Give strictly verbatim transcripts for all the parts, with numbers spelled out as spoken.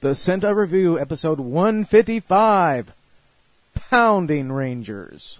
The Sentai Review, episode one fifty-five, Pounding Rangers.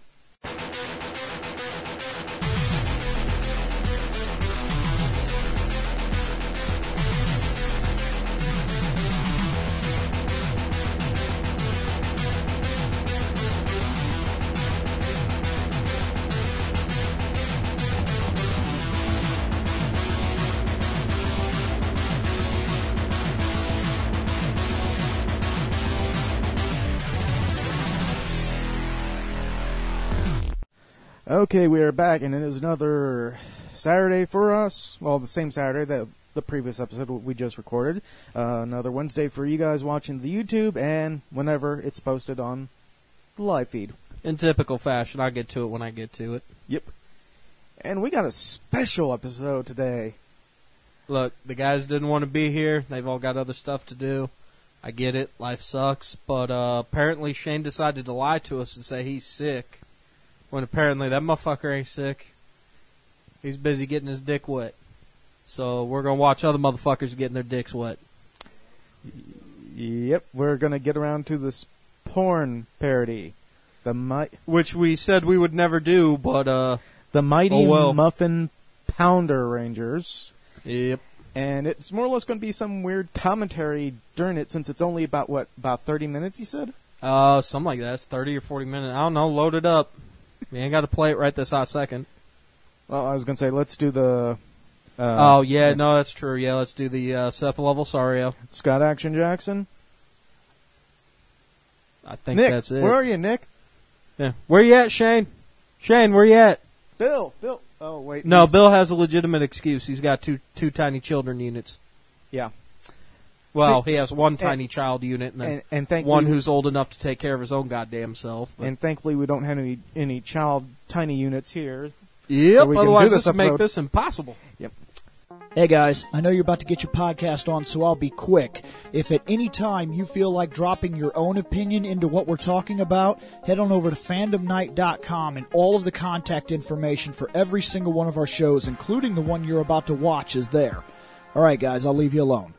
Okay, we are back, and it is another Saturday for us. Well, the same Saturday that the previous episode we just recorded. Uh, another Wednesday for you guys watching the YouTube, and whenever it's posted on the live feed. In typical fashion, I'll get to it when I get to it. Yep. And we got a special episode today. Look, the guys didn't want to be here. They've all got other stuff to do. I get it. Life sucks. But uh, apparently Shane decided to lie to us and say he's sick. When apparently that motherfucker ain't sick. He's busy getting his dick wet. So we're going to watch other motherfuckers getting their dicks wet. Yep, we're going to get around to this porn parody. The mi- Which we said we would never do, but... uh, the Mighty oh well. Muffin Pounder Rangers. Yep. And it's more or less going to be some weird commentary during it, since it's only about, what, about thirty minutes, you said? Uh, something like that. It's thirty or forty minutes. I don't know. Load it up. You ain't got to play it right this hot second. Well, I was going to say, let's do the... Uh, oh, yeah, yeah, no, that's true. Yeah, let's do the uh, Seth Levelsario. Scott Action Jackson. I think Nick, that's it. Where are you, Nick? Yeah. Where you at, Shane? Shane, where you at? Bill, Bill. Oh, wait. No, Bill has a legitimate excuse. He's got two two tiny children units. Yeah. Well, Speak, he has one and, tiny child unit and, and, and thankfully, one who's old enough to take care of his own goddamn self. But. And thankfully we don't have any any child tiny units here. Yep, so otherwise this this would make episode. this impossible. Yep. Hey guys, I know you're about to get your podcast on, so I'll be quick. If at any time you feel like dropping your own opinion into what we're talking about, head on over to fandom night dot com, and all of the contact information for every single one of our shows, including the one you're about to watch, is there. Alright guys, I'll leave you alone.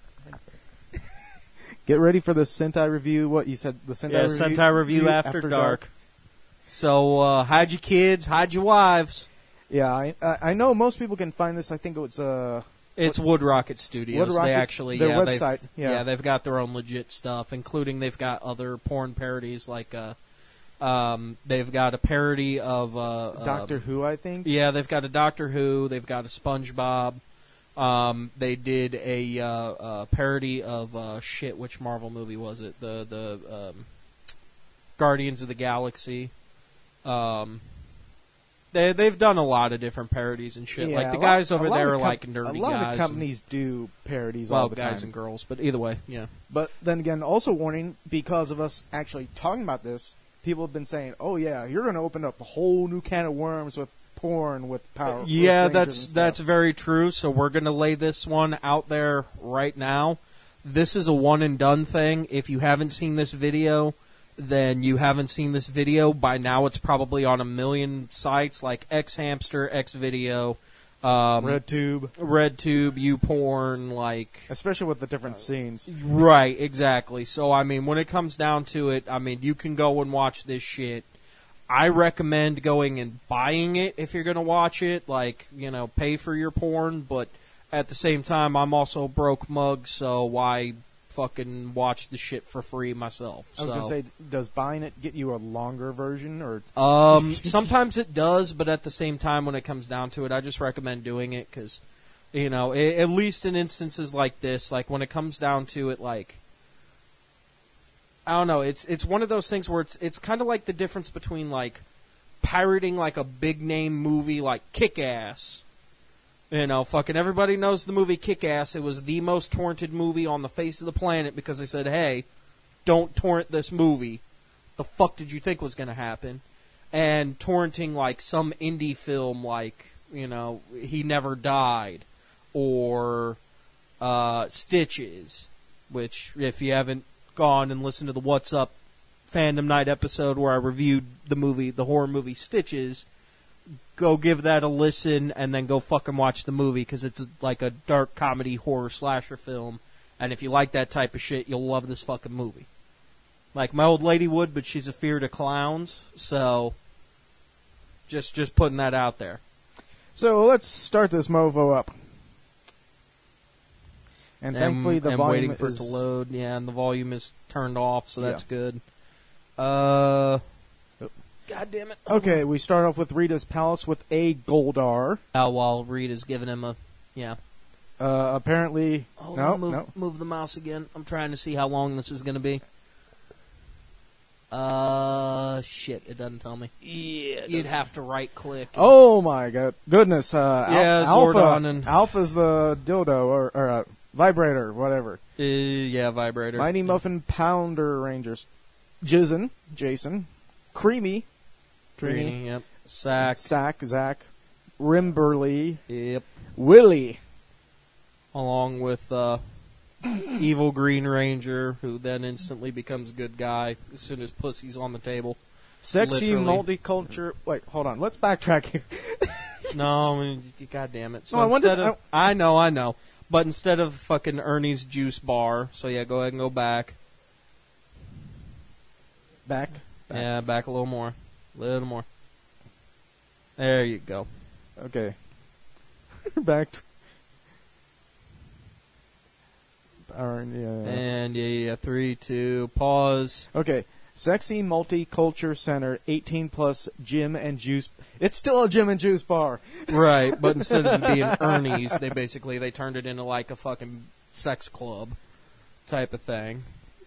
Get ready for the Sentai Review. What you said? The Sentai yeah, Review. Sentai Review After, After Dark. dark. So uh, hide your kids, hide your wives. Yeah, I, I know most people can find this. I think it's uh, it's Wood Rocket Studios. Wood Rocket, they actually their yeah, website. They've, yeah. yeah, they've got their own legit stuff, including they've got other porn parodies like uh, um, they've got a parody of uh, Doctor um, Who, I think. Yeah, they've got a Doctor Who. They've got a SpongeBob. Um, they did a uh, uh, parody of uh, shit. Which Marvel movie was it? The the um, Guardians of the Galaxy. Um, they they've done a lot of different parodies and shit. Yeah, like the lot, guys over there are com- like nerdy guys. A lot guys of companies and, do parodies well, all the guys time. and girls, but either way, yeah. But then again, also warning, because of us actually talking about this, people have been saying, "Oh yeah, you're going to open up a whole new can of worms with porn with power." Yeah, with that's that's very true. So we're going to lay this one out there right now. This is a one and done thing. If you haven't seen this video, then you haven't seen this video. By now it's probably on a million sites like X Hamster, X Video, um, RedTube, RedTube, YouPorn, like especially with the different uh, scenes. Right, exactly. So I mean, when it comes down to it, I mean, you can go and watch this shit. I recommend going and buying it if you're going to watch it, like, you know, pay for your porn, but at the same time, I'm also a broke mug, so why fucking watch the shit for free myself? I was so. going to say, does buying it get you a longer version? Or um, sometimes it does, but at the same time, when it comes down to it, I just recommend doing it because, you know, it, at least in instances like this, like when it comes down to it, like, I don't know. It's it's one of those things where it's it's kind of like the difference between like pirating like a big name movie like Kick-Ass. You know, fucking everybody knows the movie Kick-Ass. It was the most torrented movie on the face of the planet because they said, "Hey, don't torrent this movie." The fuck did you think was going to happen? And torrenting like some indie film like, you know, He Never Died or uh, Stitches, which if you haven't gone and listened to the What's Up Fandom Night episode where I reviewed the movie, the horror movie Stitches, go give that a listen and then go fucking watch the movie because it's like a dark comedy horror slasher film And if you like that type of shit, you'll love this fucking movie. Like, my old lady would, but she's afeard of clowns, so just just putting that out there. So let's start this movo up. And, and thankfully the and volume waiting for is... it to load. Yeah, and the volume is turned off, so that's Yeah. good. Uh, God damn it. Okay, we start off with Rita's Palace with a Goldar. Uh, while Rita's giving him a, yeah. Uh, apparently... Hold no, on, move, no. move the mouse again. I'm trying to see how long this is going to be. Uh, shit, it doesn't tell me. Yeah. You'd have to right-click. Oh my god, goodness! Uh, Yeah, Al- Alpha, Zordon and- Alpha's the dildo or, or uh, vibrator, whatever. Uh, yeah, vibrator. Mighty yeah. Muffin Pounder Rangers, Jizzin, Jason, Creamy, Trini, yep. Sack. Sack, Zach, Rimberly, Yep. Willie. Along with uh, Evil Green Ranger, who then instantly becomes good guy as soon as pussy's on the table. Sexy Literally. multicultural. Wait, hold on. Let's backtrack here. No, I mean, God damn it. So No, I instead wanted- of, I know, I know. But instead of fucking Ernie's juice bar, so yeah, go ahead and go back. Back. Back. Yeah, back a little more. A little more. There you go. Okay. Back. To, Or, yeah. And yeah, yeah, three, two, pause. Okay. Sexy Multicultural Center, eighteen plus gym and juice. It's still a gym and juice bar. Right, but instead of it being Ernie's, they basically, they turned it into like a fucking sex club type of thing.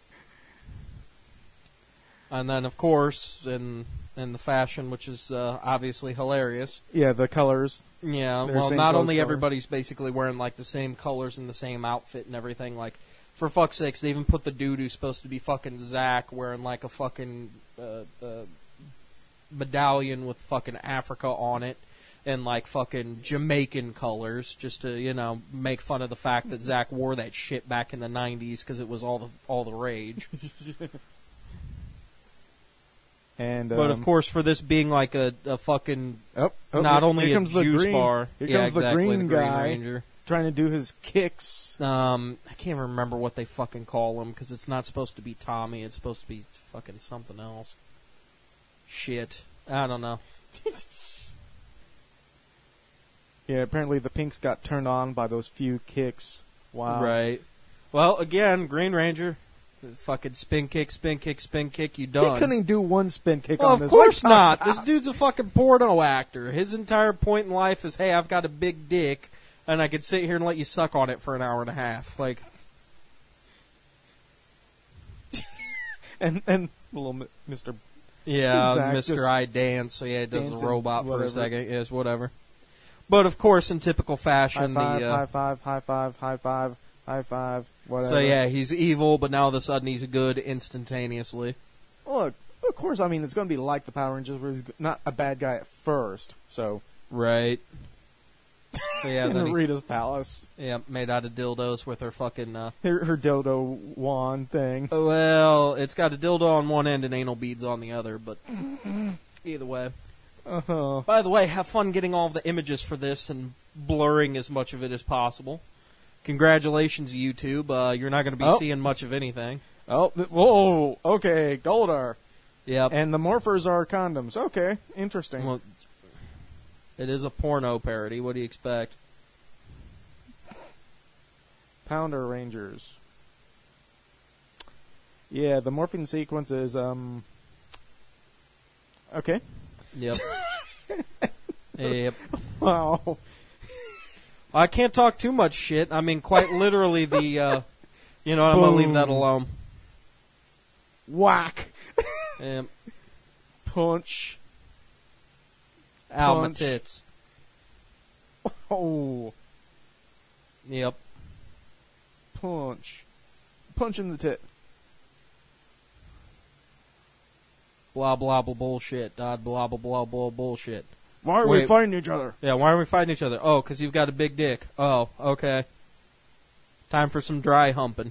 And then, of course, in in the fashion, which is uh, obviously hilarious. Yeah, the colors. Yeah, They're well, same not clothes only color. everybody's basically wearing like the same colors and the same outfit and everything. Like, for fuck's sakes, they even put the dude who's supposed to be fucking Zach wearing like a fucking uh, uh, medallion with fucking Africa on it and like fucking Jamaican colors, just to, you know, make fun of the fact that Zach wore that shit back in the nineties because it was all the all the rage. And But of um, course, for this being like a, a fucking oh, oh, not here- only here a comes the juice green, bar, Here yeah, comes the exactly, green the Green guy Ranger. trying to do his kicks. Um, I can't remember what they fucking call him because it's not supposed to be Tommy. It's supposed to be fucking something else. Shit, I don't know. Yeah, apparently the pinks got turned on by those few kicks. Wow. Right. Well, again, Green Ranger, fucking spin kick, spin kick, spin kick. You He done? couldn't even do one spin kick Well, on of this. course What not. the- This dude's a fucking porno actor. His entire point in life is, hey, I've got a big dick, and I could sit here and let you suck on it for an hour and a half. Like, And and little mi- Mister yeah, Zach Mister just I dance, so yeah, it does dancing, the robot for a whatever. second. Yes, whatever. But of course, in typical high fashion, five, the uh, high five, high five, high five, high five, whatever. so yeah, he's evil, but now all of a sudden he's good instantaneously. Look, of course, I mean it's going to be like the Power Rangers, where he's not a bad guy at first. So Right. So yeah, in then he, Rita's palace, yeah, made out of dildos with her fucking. Uh, her, her dildo wand thing. well, it's got a dildo on one end and anal beads on the other, but either way. Uh-huh. By the way, have fun getting all the images for this and blurring as much of it as possible. Congratulations, YouTube. Uh, you're not going to be Oh. seeing much of anything. Oh, th- whoa, okay, Goldar. Yep. And the morphers are condoms. Okay, interesting. Well, it is a porno parody. What do you expect? Pounder Rangers. Yeah, the morphing sequence is, um... okay. Yep. Yep. Wow. I can't talk too much shit. I mean, quite literally the, uh, you know, I'm going to leave that Boom. alone. Whack. Yep. Punch. Ow, my Punch. tits. Oh. Yep. Punch. Punch in the tit. Blah, blah, blah, bullshit. Dot, blah, blah, blah, blah, bullshit. Why are we Wait. fighting each other? Yeah, why are we fighting each other? Oh, because you've got a big dick. Oh, okay. Time for some dry humping.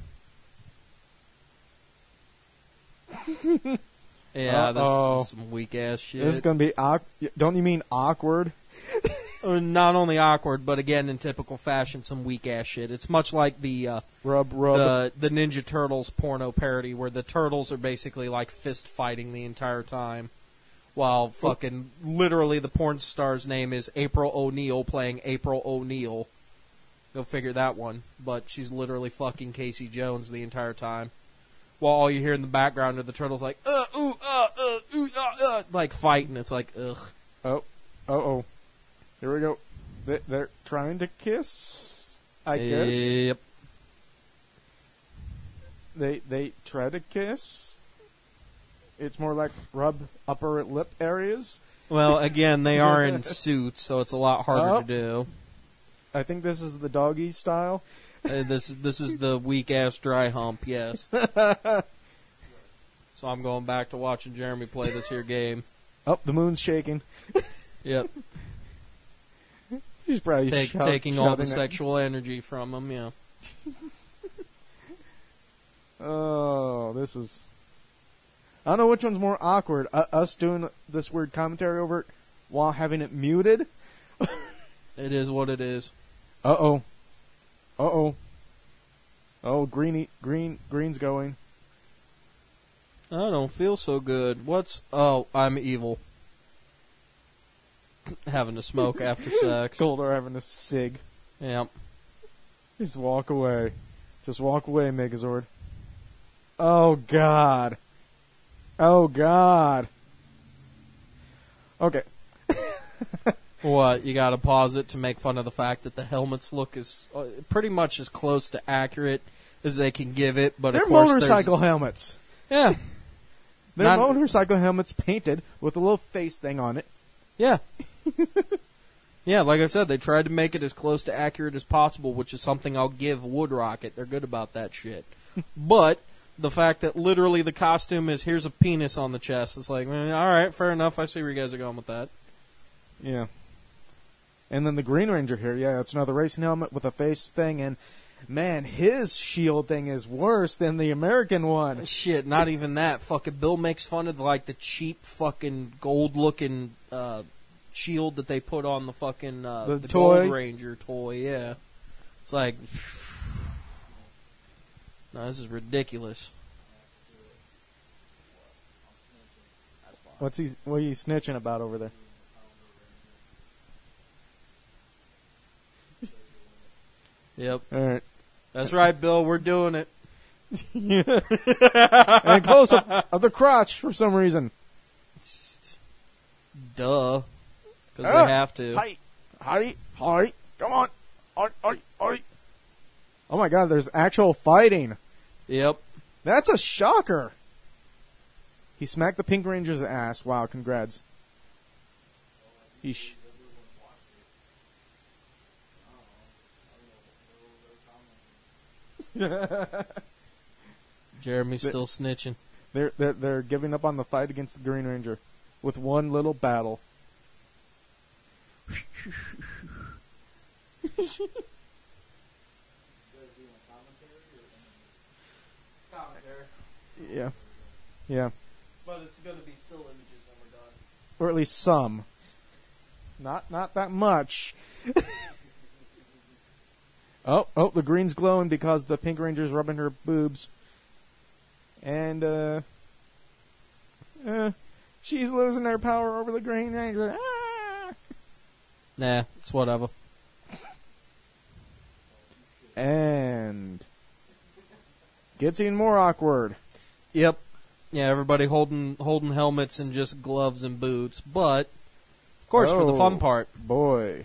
Yeah, Uh-oh. this is some weak ass shit. This is gonna be awk- don't you mean awkward? Uh, not only awkward, but again, in typical fashion, some weak-ass shit. It's much like the uh, Rub, rub. the the Ninja Turtles porno parody, where the turtles are basically like fist fighting the entire time, while fucking literally the porn star's name is April O'Neil playing April O'Neil. Go figure that one. But she's literally fucking Casey Jones the entire time, while all you hear in the background are the turtles like uh ooh uh uh ooh uh, uh like fighting. It's like ugh. Oh, uh oh. Here we go. They, they're trying to kiss, I guess. Yep. They they try to kiss. It's more like rub upper lip areas. Well, again, they are in suits, so it's a lot harder Oh. to do. I think this is the doggy style. Uh, this this is the weak ass dry hump. Yes. So I'm going back to watching Jeremy play this here game. Oh, the moon's shaking. Yep. She's probably Take, sho- taking all the shoving it. sexual energy from him. Yeah. Oh, this is. I don't know which one's more awkward. Uh, us doing this weird commentary over it while having it muted. It is what it is. Uh oh. Uh oh. Oh, greeny, green, green's going. I don't feel so good. What's? Oh, I'm evil. Having to smoke after sex. Goldar having a cig. Yep. Just walk away. Just walk away, Megazord. Oh, God. Oh, God. Okay. What? You got to pause it to make fun of the fact that the helmets look as uh, pretty much as close to accurate as they can give it, but They're of course motorcycle helmets. there's- Yeah. They're Not- motorcycle helmets painted with a little face thing on it. Yeah. Yeah, like I said, they tried to make it as close to accurate as possible, which is something I'll give Wood Rocket. They're good about that shit. But the fact that literally the costume is here's a penis on the chest, it's like, eh, all right, fair enough. I see where you guys are going with that. Yeah. And then the Green Ranger here, yeah, it's another racing helmet with a face thing, and man, his shield thing is worse than the American one. Shit, not even that. Fucking Bill makes fun of like the cheap fucking gold looking uh, shield that they put on the fucking uh, The the, toy? Gold Ranger toy. Yeah, it's like, no, this is ridiculous. What's he? What are you snitching about over there? Yep, All right. that's right, Bill. We're doing it. And close up of the crotch for some reason. Duh, because Ah, they have to. Hi, hi, hi. Come on. Hi, hi, hi. Oh my God! There's actual fighting. Yep. That's a shocker. He smacked the Pink Ranger's ass. Wow, congrats. Yeesh. Jeremy's still snitching. They're, they're they're giving up on the fight against the Green Ranger with one little battle. Yeah, yeah, But it's going to be still images when we're done. or at least some. Not not that much. oh oh, the green's glowing because the Pink Ranger's rubbing her boobs, and uh, uh she's losing her power over the Green Ranger. Ah! Nah, it's whatever. And gets even more awkward. Yep. Yeah, everybody holding holding helmets and just gloves and boots. But, of course, for the Oh, fun part. Boy.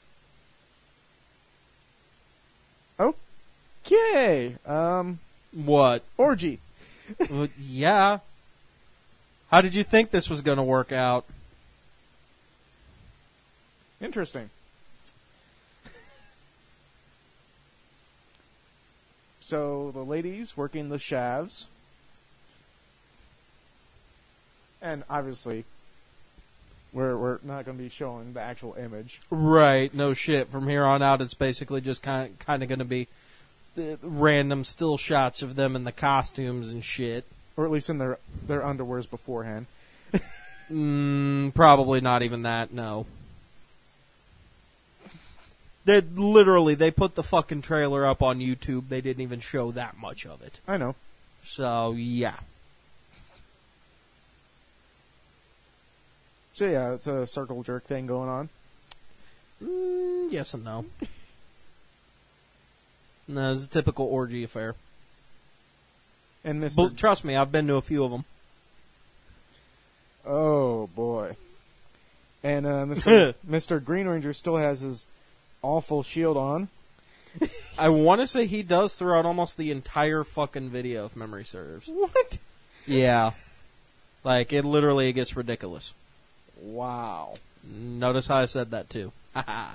Okay. Um, What? orgy. Well, yeah. How did you think this was going to work out? Interesting. So the ladies working the shavs. And obviously, we're we're not going to be showing the actual image. Right, no shit. From here on out, it's basically just kind of, kind of going to be the random still shots of them in the costumes and shit. Or at least in their, their underwears beforehand. Mm, probably not even that, no. They literally they put the fucking trailer up on YouTube. They didn't even show that much of it. I know. So yeah. So yeah, it's a circle jerk thing going on. Mm, yes and no. No, it's a typical orgy affair. And Mister But trust me, I've been to a few of them. Oh boy. And uh, Mister Mister Green Ranger still has his awful shield on. I want to say he does throughout almost the entire fucking video, if memory serves. What? Yeah. Like, it literally it gets ridiculous. Wow. Notice how I said that, too. Haha.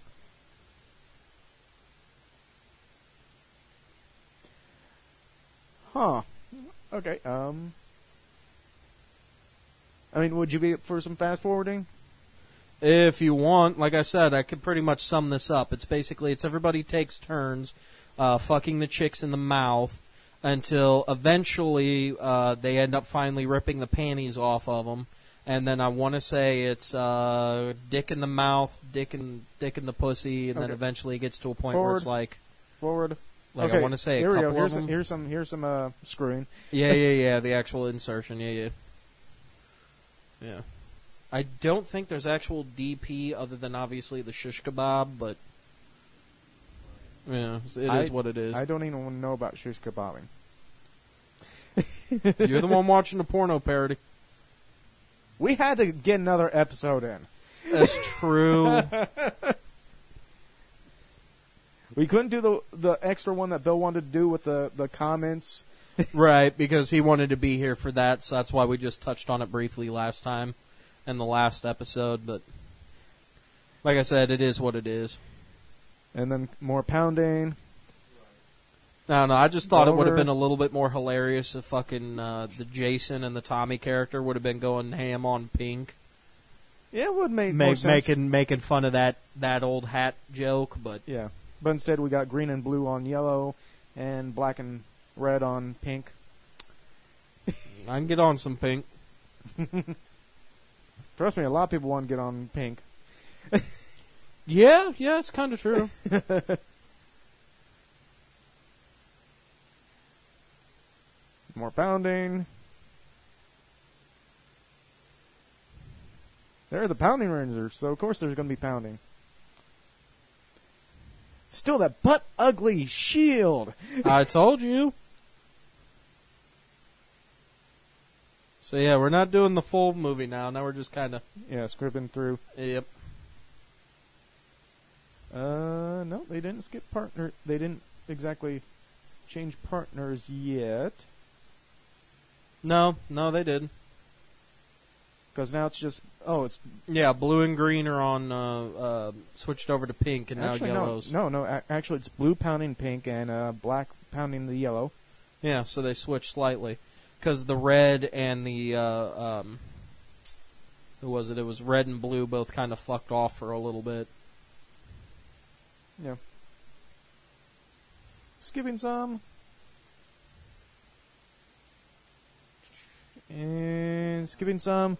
Huh. Okay, um... I mean, would you be up for some fast forwarding? If you want, like I said, I could pretty much sum this up. It's basically, it's everybody takes turns uh, fucking the chicks in the mouth until eventually uh, they end up finally ripping the panties off of them. And then I want to say it's uh, dick in the mouth, dick in, dick in the pussy, and then Okay. eventually it gets to a point Forward. where it's like, Forward. like okay, I want to say a here we couple go. Here's of some, them. here's some, here's some uh, screwing. Yeah, yeah, yeah, the actual insertion, yeah, yeah. Yeah. I don't think there's actual D P other than obviously the shish kebab, but yeah, it I- is what it is. I don't even know about shish kebabbing. You're the one watching the porno parody. We had to get another episode in. That's true. We couldn't do the the extra one that Bill wanted to do with the, the comments. Right, because he wanted to be here for that, so that's why we just touched on it briefly last time in the last episode, but like I said, it is what it is. And then more pounding. I don't know, I just thought it would have Over. been a little bit more hilarious if fucking uh, the Jason and the Tommy character would have been going ham on Pink. Yeah, it would make Ma- more sense. making making fun of that, that old hat joke, but Yeah. But instead we got green and blue on yellow and black and red on pink. I can get on some Pink. Trust me, a lot of people want to get on pink. Yeah, yeah, it's kind of true. More pounding. They're the pounding rangers, so of course there's going to be pounding. Still that butt ugly shield. I told you. So yeah, we're not doing the full movie now. Now we're just kind of Yeah, scribbling through. yep. Uh, no, they didn't skip partner. They didn't exactly change partners yet. No, no, they did. Because now it's just, oh, it's Yeah, blue and green are on uh, uh, switched over to pink, and actually now no, yellows. no, no. a- Actually, it's blue pounding pink and uh, black pounding the yellow. Yeah, so they switched slightly because the red and the uh, um, who was it? It was red and blue both kind of fucked off for a little bit. Yeah. Skipping some. And skipping some.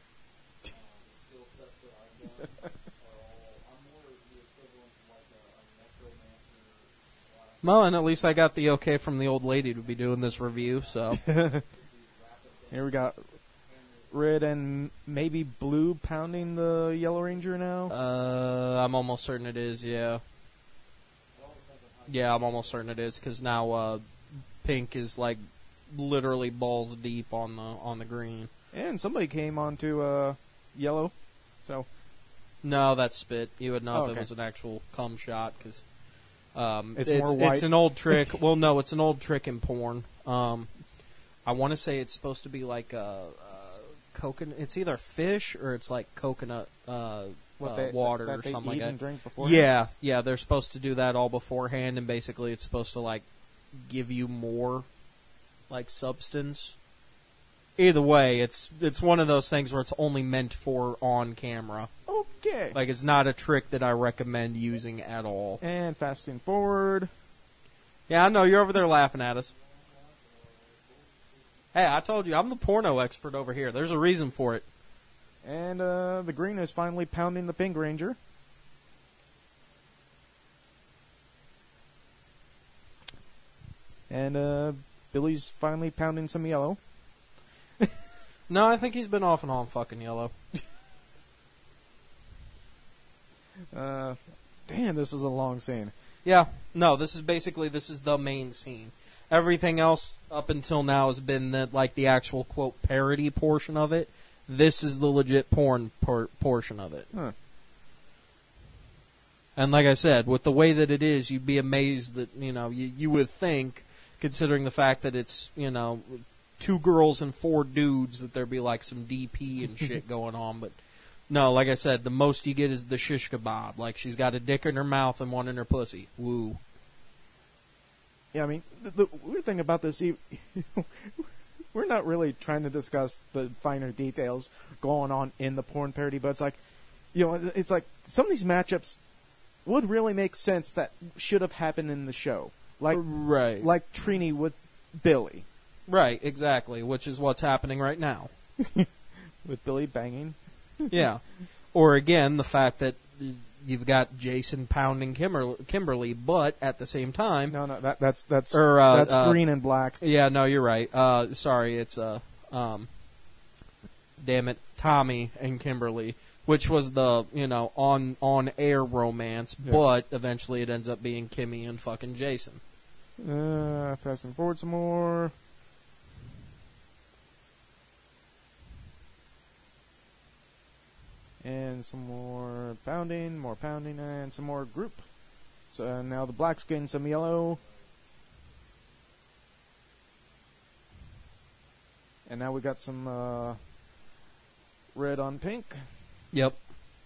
Well, and at least I got the okay from the old lady to be doing this review. So Here we got red and maybe blue pounding the Yellow Ranger now. uh, I'm almost certain it is. Yeah. Yeah, I'm almost certain it is because now uh, pink is like literally balls deep on the on the green. And somebody came onto uh, yellow. So, No, that's spit. You would know Oh, if okay. it was an actual cum shot because um, It's it's more white. it's an old trick. Well, no, it's an old trick in porn. Um, I want to say it's supposed to be like a, a coconut. It's either fish or it's like coconut uh, what uh, they, water that or they something eat like and that. drink before. Yeah, yeah, they're supposed to do that all beforehand, and basically it's supposed to like give you more like substance. Either way, it's it's one of those things where it's only meant for on camera. Okay. Like it's not a trick that I recommend using at all. And fasting forward. Yeah, I know you're over there laughing at us. Hey, I told you I'm the porno expert over here. There's a reason for it. And uh, the green is finally pounding the Pink Ranger. and uh, Billy's finally pounding some yellow. No, I think he's been off and on fucking yellow. uh, damn, this is a long scene. Yeah, no, this is basically, this is the main scene. Everything else up until now has been the, like the actual, quote, parody portion of it. This is the legit porn por- portion of it. Huh. And like I said, with the way that it is, you'd be amazed that, you know, you, you would think, considering the fact that it's, you know, two girls and four dudes, that there'd be like some D P and shit going on. But no, like I said, the most you get is the shish kebab. Like, she's got a dick in her mouth and one in her pussy. Woo. Yeah, I mean, the, the weird thing about this, we're not really trying to discuss the finer details going on in the porn parody, but it's like, you know, it's like some of these matchups would really make sense that should have happened in the show. Like, right. like Trini with Billy. Right, exactly, which is what's happening right now. With Billy banging. Yeah. Or again, the fact that you've got Jason pounding Kimber- Kimberly, but at the same time... No, no, that, that's that's or, uh, that's uh, green and black. Yeah, no, you're right. Uh, sorry, it's, uh, um, damn it, Tommy and Kimberly, which was the, you know, on, on-air romance, Yeah. but eventually it ends up being Kimmy and fucking Jason. Uh, fast and forward some more. And some more pounding, more pounding, and some more group. So uh, now the black's getting some yellow. And now we got some uh, red on pink. Yep.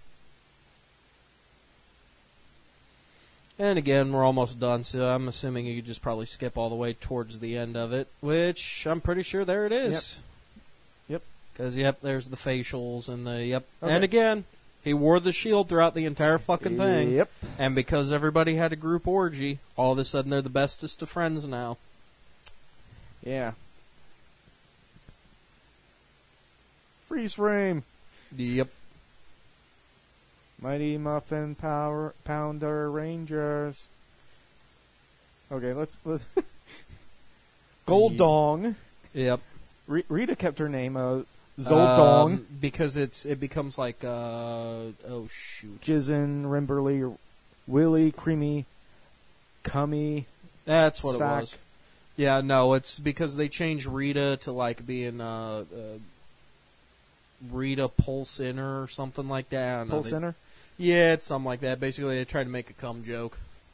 And again, we're almost done, so I'm assuming you could just probably skip all the way towards the end of it, which I'm pretty sure there it is. Yep. Because, yep, there's the facials and the, yep. Okay. And again, he wore the shield throughout the entire fucking thing. Yep. And because everybody had a group orgy, all of a sudden they're the bestest of friends now. Yeah. Freeze frame. Yep. Mighty Muffin Power Pounder Rangers. Okay, let's let's. Gold Yeah. Dong. Yep. Re- Rita kept her name. Uh, Zoldong. Um, because it's it becomes like uh oh shoot. Jizzin, Rimberly, Willy, Creamy, Cummy. That's what Sack. it was. Yeah, no, it's because they changed Rita to like being uh, uh Rita Pulsinner or something like that. I don't know. They- Pulsinner. Yeah, it's something like that. Basically, they tried to make a cum joke.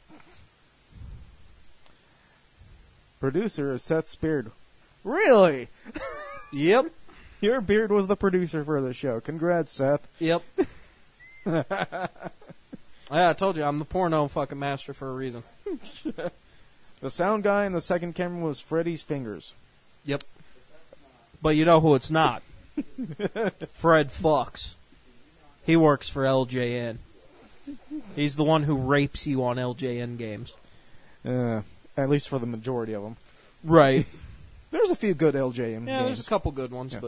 Producer is Seth Speard. Really? Yep. Your beard was the producer for the show. Congrats, Seth. Yep. Yeah, I told you, I'm the porno fucking master for a reason. The sound guy in the second camera was Freddy's Fingers. Yep. But you know who it's not? Fred Fox. He works for L J N. He's the one who rapes you on L J N games. Uh, at least for the majority of them. Right. There's a few good L J M Yeah, games. there's a couple good ones, Yeah. but...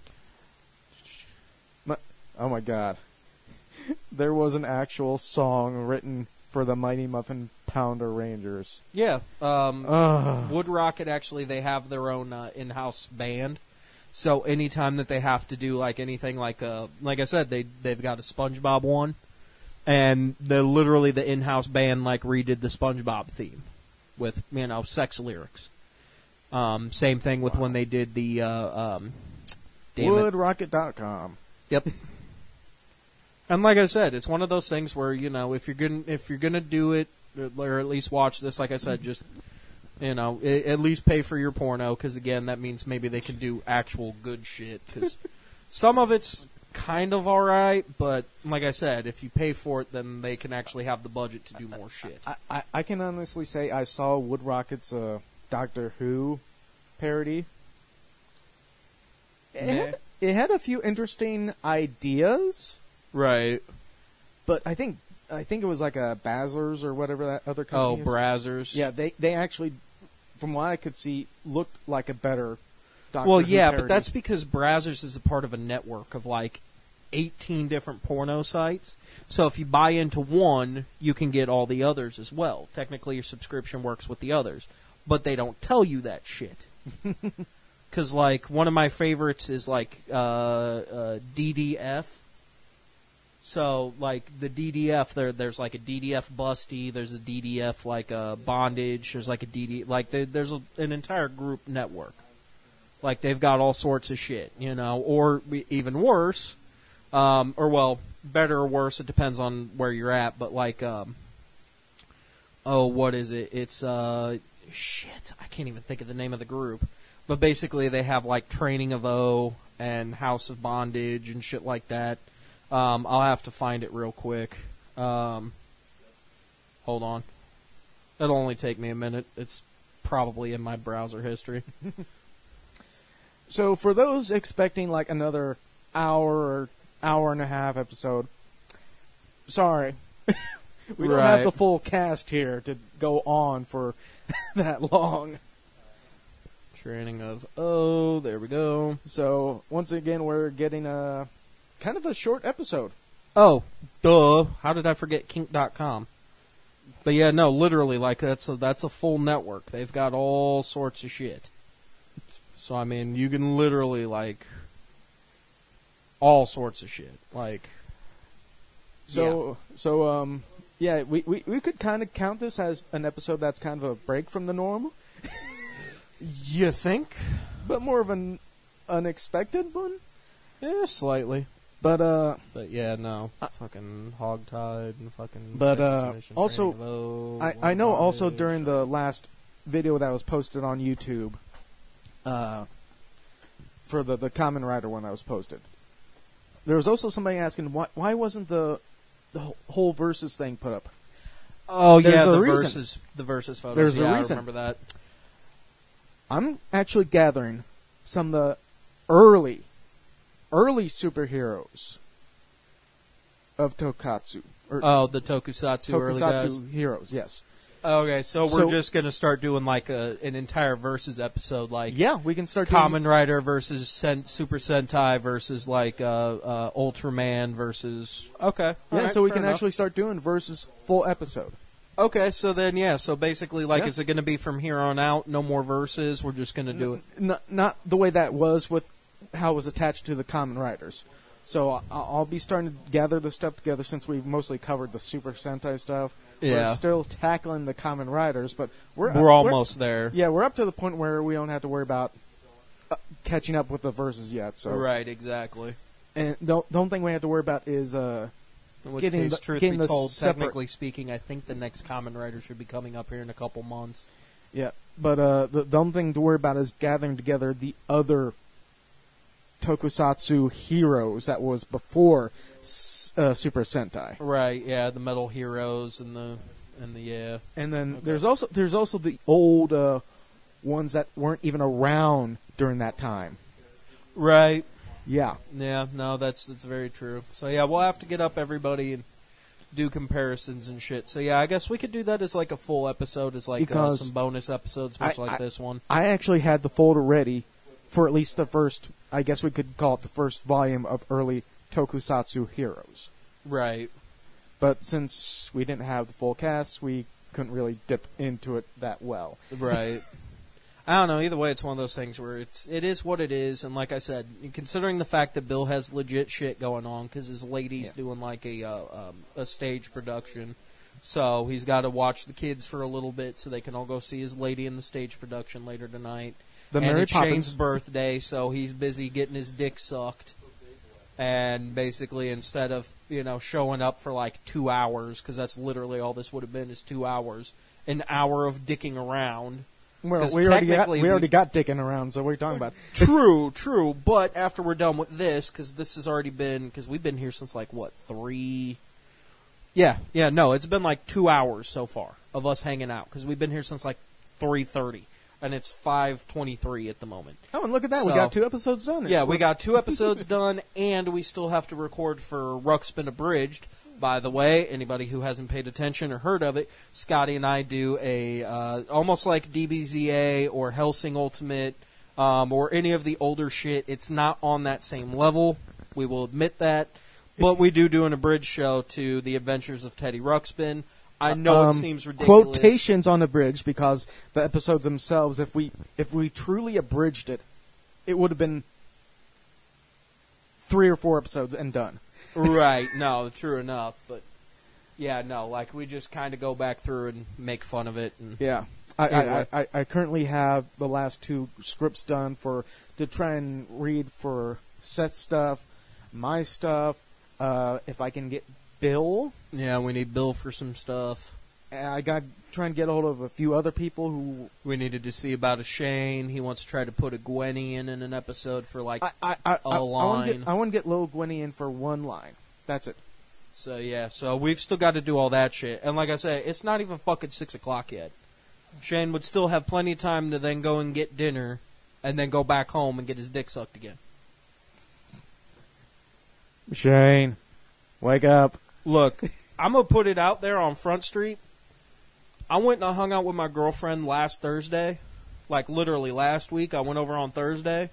My, oh my god. There was an actual song written for the Mighty Muffin Pounder Rangers. Yeah. Um, Ugh. Wood Rocket, actually, they have their own uh, in-house band. So anytime that they have to do like anything like uh like I said, they they've got a SpongeBob one, and the literally the in-house band like redid the SpongeBob theme with, you know, sex lyrics. Um, same thing with Wow. when they did the uh, um, damn it. wood rocket dot com. Yep. And like I said, it's one of those things where, you know, if you're gonna if you're gonna do it, or at least watch this, like I said, just, you know, I- at least pay for your porno, because again, that means maybe they can do actual good shit. Because some of it's kind of all right, but like I said, if you pay for it, then they can actually have the budget to do more shit. I, I, I can honestly say I saw Wood Rocket's uh, Doctor Who parody. It had, it had a few interesting ideas, Right. but I think I think it was like a Bazzers or whatever that other Oh, company is. Brazzers. Yeah, they they actually, from what I could see, looked like a better Doctor Well, Who yeah, parody. but that's because Brazzers is a part of a network of like eighteen different porno sites. So if you buy into one, you can get all the others as well. Technically, your subscription works with the others. but they don't tell you that shit. Because, like, one of my favorites is, like, uh, uh, D D F. So, like, the D D F, there, there's, like, a D D F busty, there's a D D F, like, a bondage, there's, like, a D D... Like, there, there's a, an entire group network. Like, they've got all sorts of shit, you know? Or, even worse, um, or, well, better or worse, it depends on where you're at, but, like, um... Oh, what is it? It's, uh... Shit, I can't even think of the name of the group. But basically, they have, like, Training of O and House of Bondage and shit like that. Um, I'll have to find it real quick. Um, hold on. It'll only take me a minute. It's probably in my browser history. So for those expecting like another hour or hour and a half episode, sorry. we don't Right. have the full cast here to go on for that long. Training of O, there we go. So once again, we're getting a kind of a short episode. Oh, duh. How did I forget kink dot com? But yeah, no, literally, like, that's a, that's a full network. They've got all sorts of shit. So, I mean, you can literally, like, all sorts of shit. Like, So, so, um, yeah, we, we, we could kind of count this as an episode that's kind of a break from the norm, you think? but more of an unexpected one. Yeah, slightly. But, uh, But yeah, no. fucking Hogtied and fucking But, Sexist uh, Mission, also, Training of O, I, I know also Bondage. during the last video that was posted on YouTube, uh, for the, the Kamen Rider one that was posted, there was also somebody asking why why wasn't the the wh- whole versus thing put up? Oh, There's yeah, a the reason. versus, the versus photos. There's a yeah, reason. I remember that. I'm actually gathering some of the early, early superheroes of Tokatsu. Or Oh, the Tokusatsu, early guys. Tokusatsu heroes, yes. Okay, so we're So- just gonna start doing like a an entire versus episode, like Yeah, we can start doing- Kamen Rider versus Sen- Super Sentai versus like uh, uh, Ultraman versus. Okay, Yeah, alright, so we fair can enough. actually start doing versus full episode. Okay, so then yeah, so basically, like, Yeah. is it going to be from here on out? No more verses. We're just going to do it. Not, not the way that was with how it was attached to the Kamen Riders. So I- I'll be starting to gather the stuff together since we've mostly covered the Super Sentai stuff. Yeah. We're still tackling the Kamen Riders, but we're We're almost there. Yeah, we're up to the point where we don't have to worry about uh, catching up with the verses yet. So Right, exactly. and the, the only thing we have to worry about is uh, In which Getting case, the- truth getting be the told, separate- technically speaking, I think the next Kamen Rider should be coming up here in a couple months. yeah. But uh, the, the only thing to worry about is gathering together the other Tokusatsu heroes that was before S- uh, Super Sentai. Right, yeah, the Metal Heroes and the and the yeah. And then Okay. there's also there's also the old uh, ones that weren't even around during that time. Right. Yeah. Yeah, no, that's that's very true. So yeah, we'll have to get up everybody and do comparisons and shit. So yeah, I guess we could do that as like a full episode, as like uh, Because some bonus episodes, much I- like I- this one. I actually had the folder ready for at least the first, I guess we could call it the first volume of early Tokusatsu heroes. Right. But since we didn't have the full cast, we couldn't really dip into it that well. Right. I don't know. Either way, it's one of those things where it's it is what it is, and like I said, considering the fact that Bill has legit shit going on because his lady's Yeah. doing like a uh, um, a stage production, so he's got to watch the kids for a little bit so they can all go see his lady in the stage production later tonight. The and Mary it's Poppins Shane's birthday, so he's busy getting his dick sucked. And basically, instead of you know showing up for like two hours, because that's literally all this would have been is two hours, an hour of dicking around. Well, 'Cause we already got technically we we- already got dicking around, so what are you talking about? True, true. But after we're done with this, because this has already been, because we've been here since like what three? Yeah, yeah. No, it's been like two hours so far of us hanging out because we've been here since like three thirty, and it's five twenty-three at the moment. Oh, and look at that, we So- got two episodes done. Yeah, we got two episodes done, and we still have to record for Ruxpin Abridged. By the way, anybody who hasn't paid attention or heard of it, Scotty and I do a uh, almost like D B Z A or Helsing Ultimate um, or any of the older shit. It's not on that same level. We will admit that, but we do do an abridged show to The Adventures of Teddy Ruxpin. I know um, it seems ridiculous. quotations on abridged because the episodes themselves, if we if we truly abridged it, it would have been three or four episodes and done. Right, no, true enough, but yeah, no, like we just kind of go back through and make fun of it. And Yeah. I, Anyway. I, I, I currently have the last two scripts done for to try and read for Seth's stuff, my stuff, uh, if I can get Bill. Yeah, we need Bill for some stuff. I got try and get a hold of a few other people who We needed to see about a Shane. He wants to try to put a Gwenny in in an episode for like. I I I, A I, I want to line. get I want to get Lil Gwenny in for one line. That's it. So yeah, so we've still got to do all that shit. And like I say, it's not even fucking six o'clock yet. Shane would still have plenty of time to then go and get dinner, and then go back home and get his dick sucked again. Shane, wake up. Look, I'm gonna put it out there on Front Street. I went and I hung out with my girlfriend last Thursday, like literally last week. I went over on Thursday.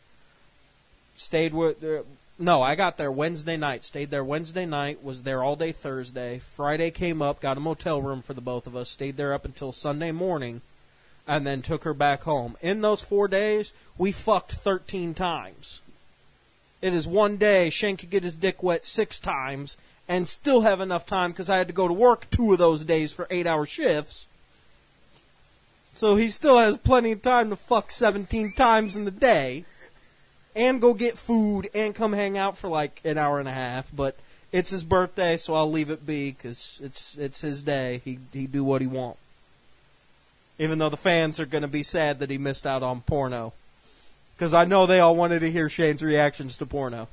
Stayed with. Uh, no, I got there Wednesday night. Stayed there Wednesday night. Was there all day Thursday. Friday came up. Got a motel room for the both of us. Stayed there up until Sunday morning, and then took her back home. In those four days, we fucked thirteen times. It is one day Shane could get his dick wet six times and still have enough time because I had to go to work two of those days for eight-hour shifts. So he still has plenty of time to fuck seventeen times in the day and go get food and come hang out for like an hour and a half. But it's his birthday, so I'll leave it be because it's it's his day. He he do what he want. Even though the fans are going to be sad that he missed out on porno. Because I know they all wanted to hear Shane's reactions to porno.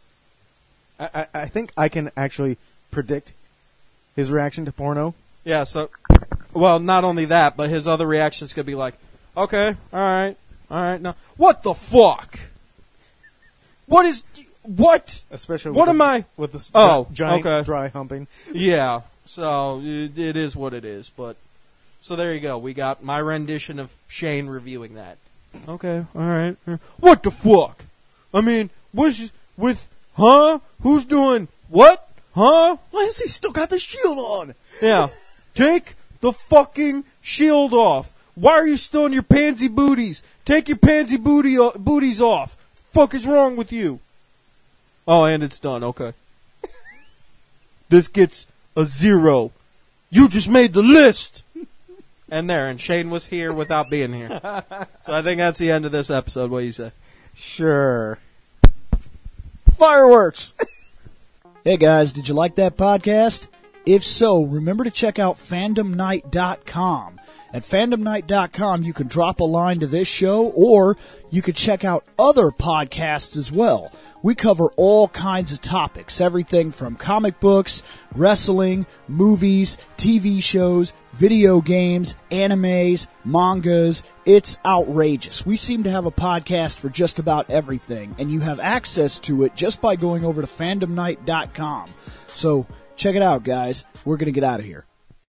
I, I I think I can actually predict his reaction to porno. Yeah, so, well, not only that, but his other reactions could be like, okay, alright, alright, now, what the fuck? What is, what? Especially What with am the, I? with this Oh, gi- giant okay. dry humping. Yeah, so, it, it is what it is, but, so there you go, we got my rendition of Shane reviewing that. Okay, alright. What the fuck? I mean, what's with, huh? Who's doing what? Huh? Why has he still got the shield on? Yeah. Take the fucking shield off. Why are you still in your pansy booties? Take your pansy booty o- booties off. Fuck is wrong with you? Oh, and it's done. Okay. This gets a zero. You just made the list. And there, and Shane was here without being here. So I think that's the end of this episode. What do you say? Sure. Fireworks! Hey guys, did you like that podcast? If so, remember to check out fandom night dot com. At fandom night dot com, you can drop a line to this show, or you can check out other podcasts as well. We cover all kinds of topics, everything from comic books, wrestling, movies, T V shows, video games, animes, mangas. It's outrageous. We seem to have a podcast for just about everything, and you have access to it just by going over to fandom night dot com. So, check it out, guys. We're going to get out of here.